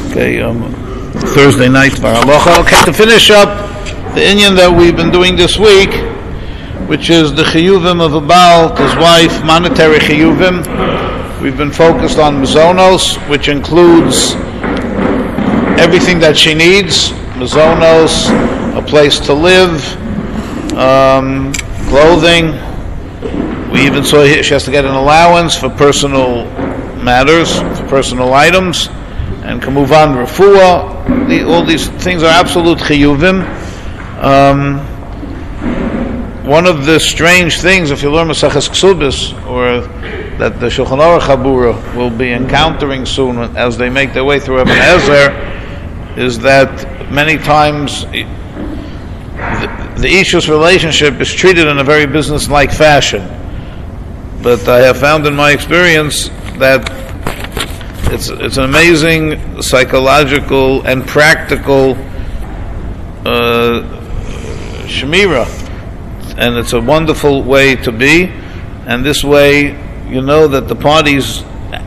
Okay, Thursday night for halacha. Okay, to finish up the inyan that we've been doing this week, which is the chiyuvim of a baal to his wife, monetary chiyuvim. We've been focused on mazonos, which includes everything that she needs: mazonos, a place to live, clothing. We even saw here she has to get an allowance for personal matters, for personal items, and kamuvan refuah. All these things are absolute chiyuvim. One of the strange things, if you learn Maseches Ksubis, or that the Shulchan Aruch Habura will be encountering soon as they make their way through Ibn Ezer, is that many times the Isha's relationship is treated in a very business-like fashion. But I have found in my experience that it's an amazing psychological and practical shemira, and it's a wonderful way to be. And this way, you know that the parties'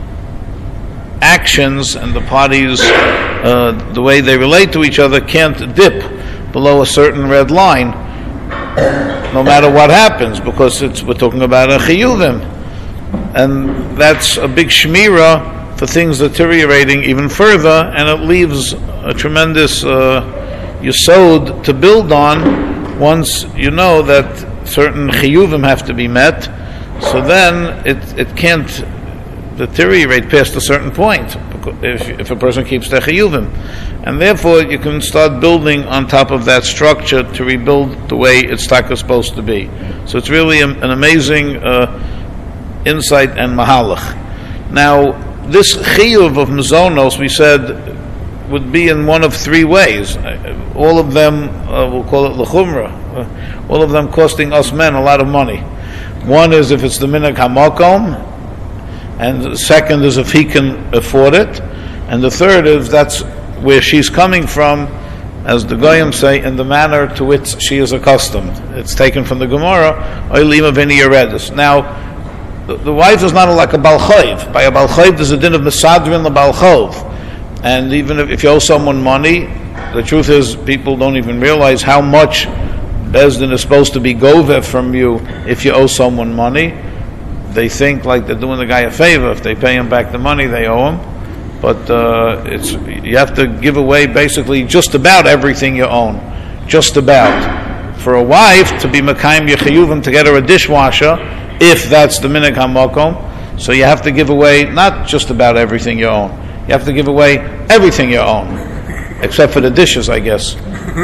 actions and the parties, the way they relate to each other, can't dip below a certain red line, no matter what happens, because we're talking about a chiyuvim, and that's a big shemira for things deteriorating even further, and it leaves a tremendous yesod to build on once you know that certain chiyuvim have to be met. So then it can't deteriorate past a certain point if a person keeps their chiyuvim, and therefore you can start building on top of that structure to rebuild the way it's supposed to be. So it's really an amazing insight and mahalach. Now, this chiyuv of mazonos, we said, would be in one of three ways. All of them, we'll call it l'chumra, all of them costing us men a lot of money. One is if it's the minhag hamakom, and the second is if he can afford it, and the third is that's where she's coming from, as the Goyim say, in the manner to which she is accustomed. It's taken from the Gemara, Oilima v'ni yeredus. Now, the wife is not like a Baal Chayv. By a Baal Chayv, there's a din of Mesadrin l'Baal Chov. And even if you owe someone money, the truth is people don't even realize how much Bezdin is supposed to be goveh from you if you owe someone money. They think like they're doing the guy a favor. If they pay him back the money they owe him. But you have to give away basically just about everything you own. Just about. For a wife to be Mekayim Yechiyuvim to get her a dishwasher, if that's the minhag hamakom, so you have to give away not just about everything you own. You have to give away everything you own, except for the dishes, I guess.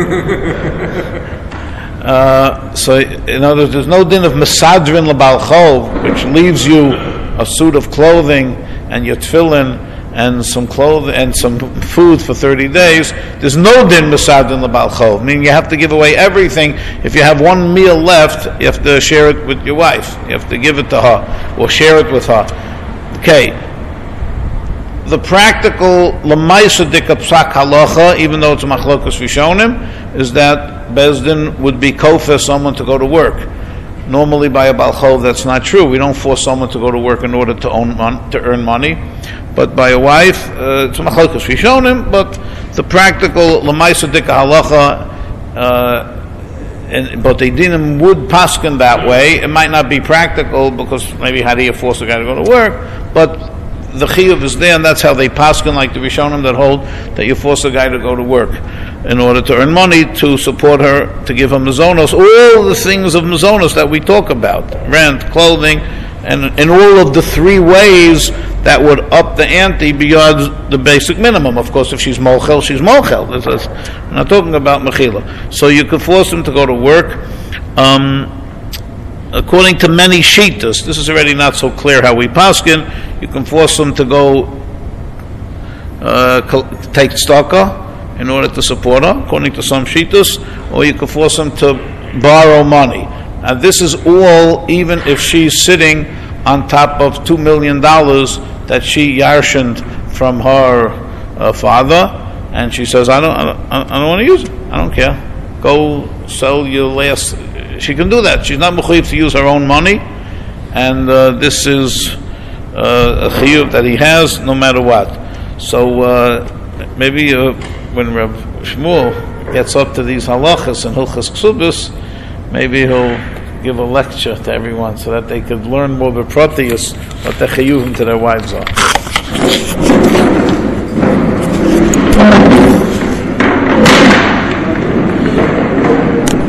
So, in other words, there's no din of mesadrin l'bal chov, which leaves you a suit of clothing and your tefillin and some clothing and some food for 30 days. There's no din mesadrin l'bal chov, meaning you have to give away everything. If you have one meal left, you have to share it with your wife. You have to give it to her or share it with her. Okay. The practical lemaisa dika psak halacha, even though it's a machlokas rishonim, is that Bezdin would be kofeh someone to go to work. Normally by a Baal Chov that's not true. We don't force someone to go to work in order to earn money. But by a wife, it's a machlokas rishonim, but the practical lemaisa dika halacha, but they dinim would paskin that way. It might not be practical because maybe how do you force a guy to go to work, but the chiyuv is there, and that's how they paskin, like the Rishonim that hold that you force a guy to go to work in order to earn money to support her, to give her mazonos, all the things of mazonos that we talk about, rent, clothing, and in all of the three ways that would up the ante beyond the basic minimum. Of course, if she's mochel, she's mochel. We're not talking about mechila. So you could force him to go to work. According to many shittas, this is already not so clear how we paskin. You can force them to go take tzedakah in order to support her, according to some shittas, or you can force them to borrow money. And this is all even if she's sitting on top of $2 million that she yarshened from her father, and she says, I don't want to use it. I don't care. Go sell your last. She can do that. She's not mechuyev to use her own money, and this is a chiyuv that he has no matter what. So maybe when Rav Shmuel gets up to these halachas and Hilchas Ksubis, maybe he'll give a lecture to everyone so that they could learn more bepratius what the chiyuvim to their wives are.